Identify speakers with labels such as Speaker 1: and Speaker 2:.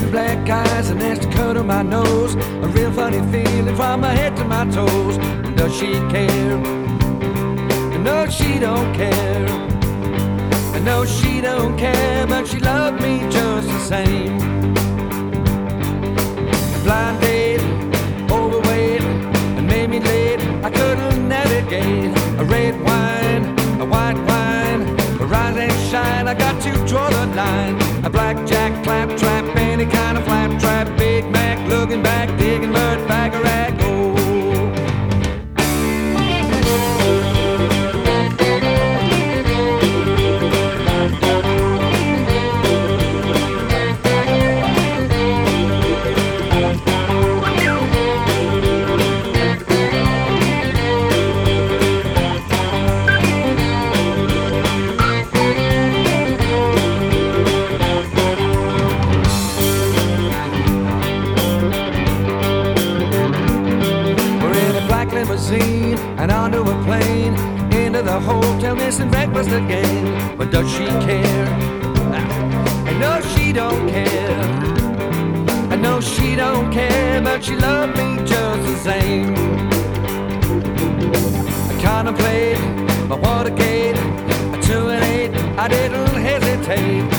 Speaker 1: black eyes, a nasty cut on my nose, a real funny feeling from my head to my toes. Does she care? No, she don't care. No, she don't care, but she loved me just the same. Blind date, overweight, and made me late. I couldn't navigate. A red wine, a white wine, a rise and shine. I got to draw the line. A blackjack, claptrap, any kind of flap trap. Big Mac, looking back, digging mud, bag of rag. Oh. Limousine and onto a plane, into the hotel, missing breakfast again. But does she care? I know she don't care. I know she don't care, but she loved me just the same. I contemplate my Watergate, a 2 and 8. I didn't hesitate.